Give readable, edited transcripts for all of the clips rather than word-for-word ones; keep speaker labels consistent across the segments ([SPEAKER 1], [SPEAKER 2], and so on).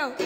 [SPEAKER 1] go.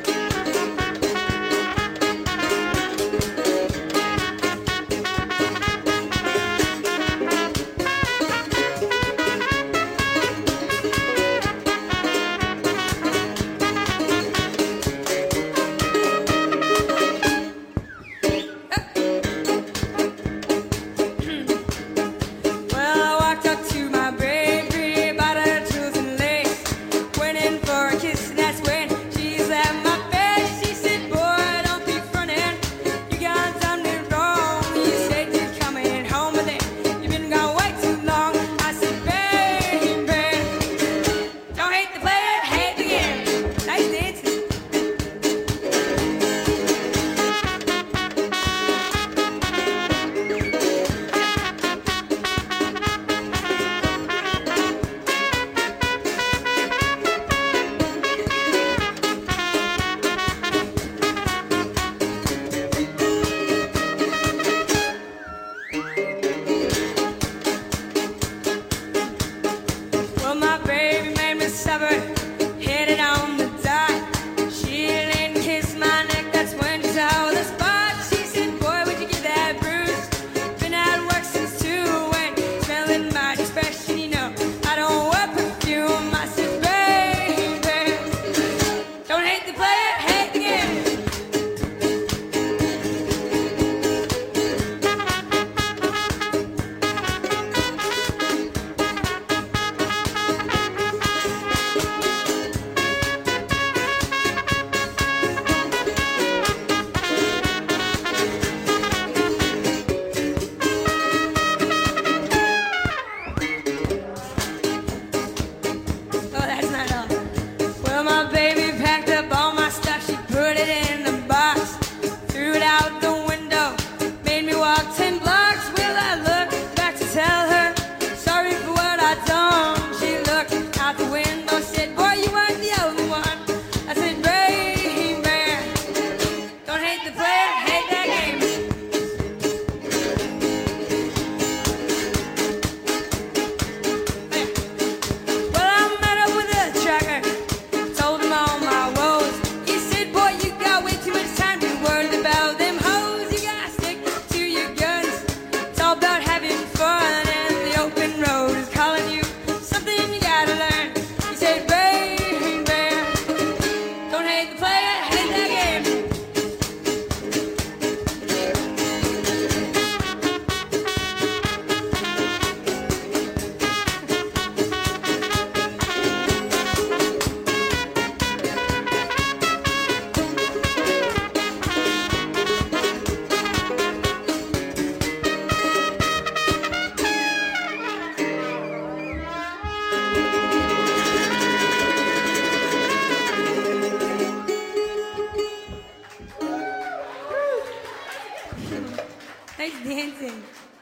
[SPEAKER 1] Headed on the dot. She didn't kiss my neck, that's when she saw the spot. She said, boy, would you get that bruise? Been at work since 2 and smelling mighty fresh. And you know, I don't wear perfume. I said, baby, don't hate the player, hate the game. Nice dancing.